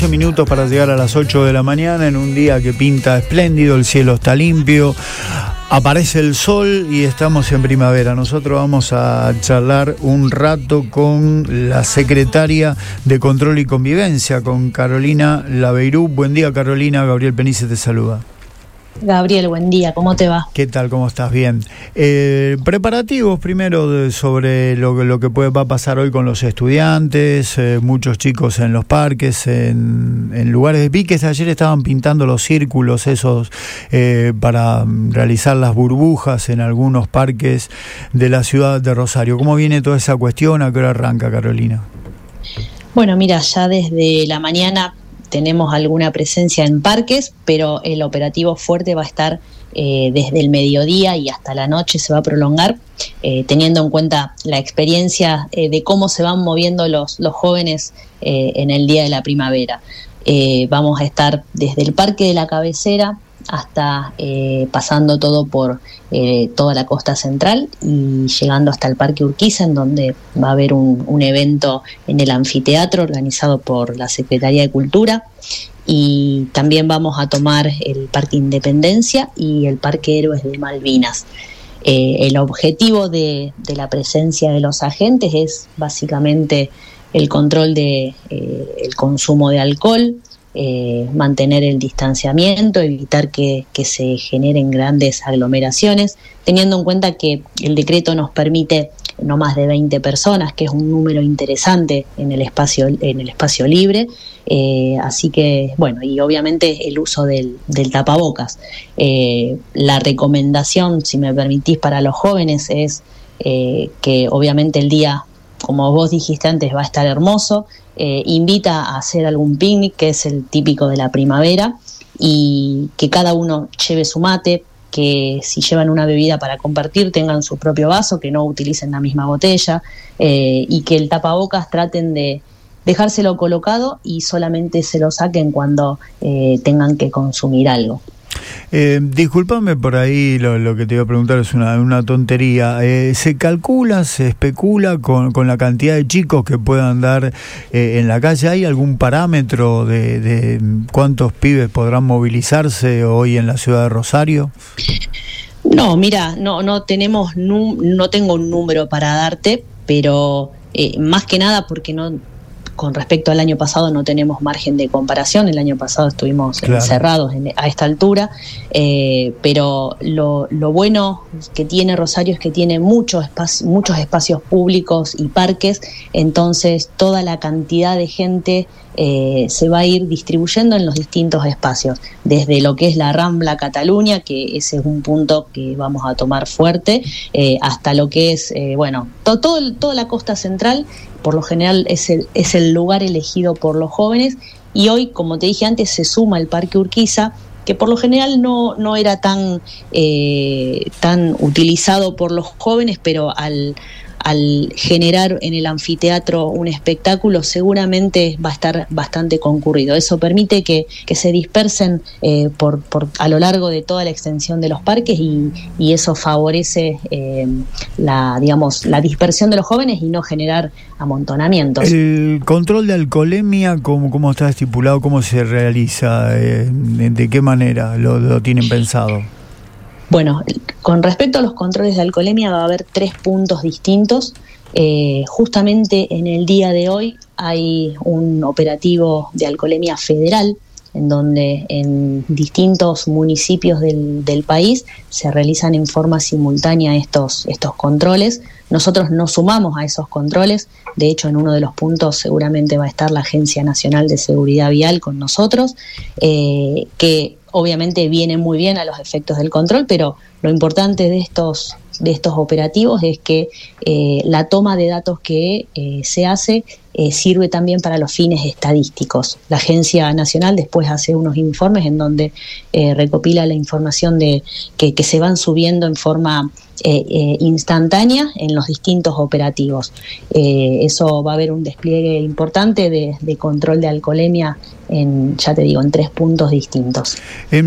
Minutos para llegar a las 8 de la mañana en un día que pinta espléndido, el cielo está limpio, aparece el sol y estamos en primavera. Nosotros vamos a charlar un rato con la secretaria de Control y Convivencia, con Carolina Laveirú. Buen día, Carolina. Gabriel Penice te saluda. Gabriel, buen día, ¿cómo te va? ¿Qué tal? ¿Cómo estás? Bien. Preparativos primero sobre lo que va a pasar hoy con los estudiantes, muchos chicos en los parques, en lugares de piques. Ayer estaban pintando los círculos esos para realizar las burbujas en algunos parques de la ciudad de Rosario. ¿Cómo viene toda esa cuestión? ¿A qué hora arranca, Carolina? Bueno, mira, ya desde la mañana tenemos alguna presencia en parques, pero el operativo fuerte va a estar desde el mediodía y hasta la noche, se va a prolongar, teniendo en cuenta la experiencia de cómo se van moviendo los jóvenes en el día de la primavera. Vamos a estar desde el Parque de la Cabecera hasta pasando todo por toda la costa central y llegando hasta el Parque Urquiza, en donde va a haber un evento en el anfiteatro organizado por la Secretaría de Cultura, y también vamos a tomar el Parque Independencia y el Parque Héroes de Malvinas. El objetivo de la presencia de los agentes es básicamente el control de el consumo de alcohol, mantener el distanciamiento, evitar que se generen grandes aglomeraciones, teniendo en cuenta que el decreto nos permite no más de 20 personas, que es un número interesante en el espacio libre, así que bueno, y obviamente el uso del tapabocas. La recomendación, si me permitís, para los jóvenes es que obviamente el día, como vos dijiste antes, va a estar hermoso. Invita a hacer algún picnic, que es el típico de la primavera, y que cada uno lleve su mate, que si llevan una bebida para compartir tengan su propio vaso, que no utilicen la misma botella, y que el tapabocas traten de dejárselo colocado y solamente se lo saquen cuando tengan que consumir algo. Discúlpame por ahí, lo que te iba a preguntar es una tontería. ¿Se calcula, se especula con la cantidad de chicos que puedan dar en la calle? ¿Hay algún parámetro de cuántos pibes podrán movilizarse hoy en la ciudad de Rosario? No, mira, no tengo un número para darte, pero más que nada porque con respecto al año pasado no tenemos margen de comparación. El año pasado estuvimos encerrados a esta altura, pero lo bueno que tiene Rosario es que tiene muchos espacios públicos y parques, entonces toda la cantidad de gente se va a ir distribuyendo en los distintos espacios, desde lo que es la Rambla Cataluña, que ese es un punto que vamos a tomar fuerte, hasta lo que es, toda la costa central. Por lo general es el lugar elegido por los jóvenes, y hoy, como te dije antes, se suma el Parque Urquiza, que por lo general no era tan utilizado por los jóvenes, pero al generar en el anfiteatro un espectáculo seguramente va a estar bastante concurrido. Eso permite que se dispersen a lo largo de toda la extensión de los parques, y eso favorece la dispersión de los jóvenes y no generar amontonamientos. ¿El control de alcoholemia cómo está estipulado? ¿Cómo se realiza? ¿De qué manera lo tienen pensado? Bueno, con respecto a los controles de alcoholemia va a haber 3 puntos distintos. Justamente en el día de hoy hay un operativo de alcoholemia federal, en donde en distintos municipios del país se realizan en forma simultánea estos controles. Nosotros nos sumamos a esos controles. De hecho, en uno de los puntos seguramente va a estar la Agencia Nacional de Seguridad Vial con nosotros, que obviamente viene muy bien a los efectos del control, pero lo importante de estos operativos es que la toma de datos que se hace sirve también para los fines estadísticos. La Agencia Nacional después hace unos informes en donde recopila la información que se van subiendo en forma instantánea en los distintos operativos. Eso va a haber un despliegue importante de control de alcoholemia en 3 puntos distintos.